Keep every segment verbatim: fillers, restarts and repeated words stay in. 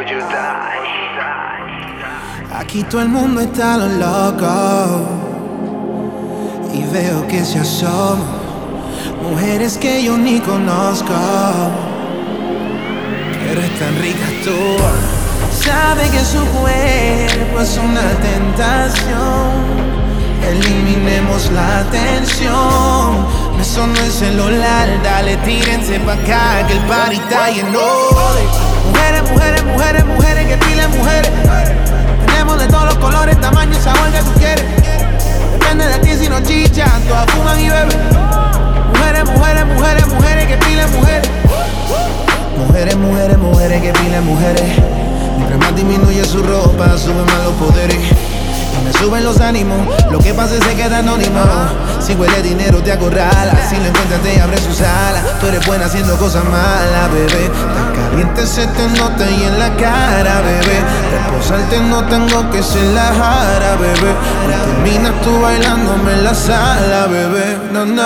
or you die. Aquí todo el mundo está lo loco y veo que se asoman mujeres que yo ni conozco, pero están ricas tú. Sabe que su cuerpo es una tentación. Eliminemos la tensión. Me sonó el celular, dale, tírense pa' acá que el party está lleno de mujeres, mujeres, mujeres, mujeres, que pile mujeres. Tenemos de todos los colores, tamaños, sabor que tú quieres. Depende de ti si no chichan, todas fuman y beben. Mujeres, mujeres, mujeres, mujeres, que pile mujeres. Mujeres, mujeres, mujeres, que pile mujeres. Mientras más disminuye su ropa, suben más los poderes. Y me suben los ánimos, lo que pase se queda anónimo. Si huele dinero te acorrala, si lo encuentras te abre sus alas. Tú eres buena haciendo cosas malas, bebé. Tan caliente se te nota y en la cara, bebé. Reposarte no tengo que ser la jara, bebé. No terminas tú bailándome en la sala, bebé. No, no.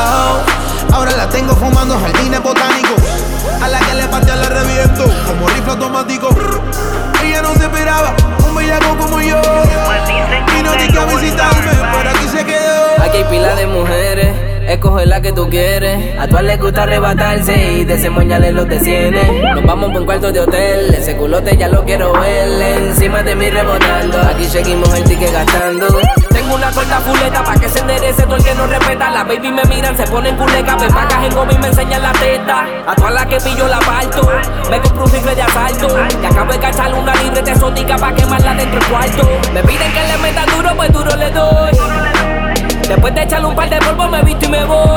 Ahora la tengo fumando jardines botánicos. A la que le parte la reviento como rifle automático. Ella no se esperaba un bellaco como yo. Vino aquí a visitarme, pero aquí se quedó. Aquí hay pila de mujeres, escoge la que tú quieres. A todas les gusta arrebatarse y desemboñarle los de cienes. Nos vamos por un cuarto de hotel, ese culote ya lo quiero ver. Encima de mí rebotando, aquí seguimos el ticket gastando. Tengo una corta fuleta pa' que se enderece todo el que no respeta. Las baby me miran, se ponen culeca, me pagas en goma y me enseñan la teta. A todas las que pillo la parto, me compro un rifle de asalto. Y acabo de cachar una libreta exótica pa' quemarla dentro del cuarto. Me piden que le meta duro, pues duro le doy. Después de echarle un par de polvos me visto y me voy.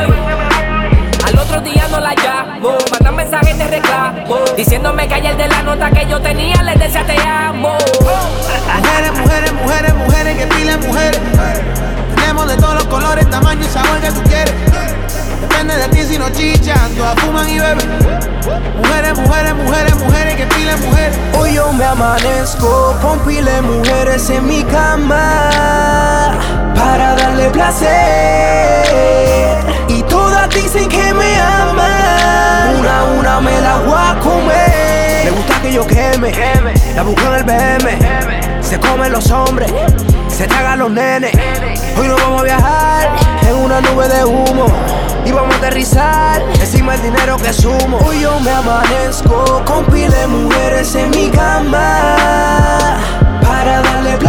Al otro día no la llamo, mandan mensajes de reclamo, diciéndome que ayer de la nota que yo tenía les decía te amo. Mujeres, mujeres, mujeres, mujeres, que pilen mujeres. Tenemos de todos los colores, tamaños, sabor que tú quieres. Depende de ti si no chichan, todas fuman y beben. Mujeres, mujeres, mujeres, mujeres, que pilen mujeres. Hoy yo me amanezco con pile mujeres en mi cama para darle placer. Y todas dicen que me aman. Una a una me la voy a comer. Le gusta que yo queme, la busco en el B M. Se comen los hombres, se tragan los nenes. Hoy nos vamos a viajar en una nube de humo y vamos a aterrizar encima el dinero que sumo. Hoy yo me amanezco con pile de mujeres en mi cama para darle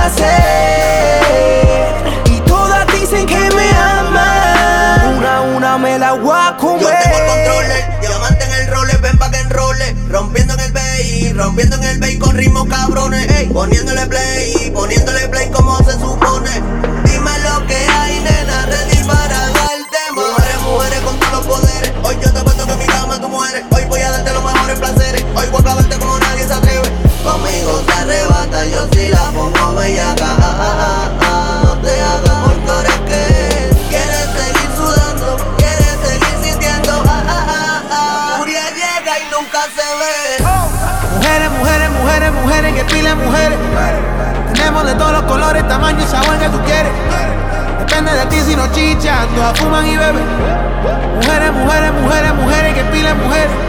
placer. Y todas dicen que me aman. Una a una me la voy a comer. Yo tengo el controller, diamante en el roller, ven pa' que enrole. Rompiendo en el bay, rompiendo en el bay con ritmos cabrones. Ey, poniéndole play, poniéndole play como se supone. Dime lo que hay, nena, ready para darte más. Mujeres, mujeres con todos los poderes. Hoy yo te cuento que en mi cama tú mueres. Hoy voy a darte los mejores placeres. Hoy voy a clavarte como nadie se atreve. Conmigo se arrebata, yo sí la pongo bellaca. Ah, ah, ah, ah, no te hagas por eres que quieres seguir sudando, quieres seguir sintiendo. Ah, ah, ah, ah. Furia llega y nunca se ve. Mujeres, mujeres, mujeres, mujeres, que pilen mujeres. Tenemos de todos los colores, tamaños, sabor que tú quieres. Depende de ti si no chichan, todas fuman y beben. Mujeres, mujeres, mujeres, mujeres, que pilen mujeres.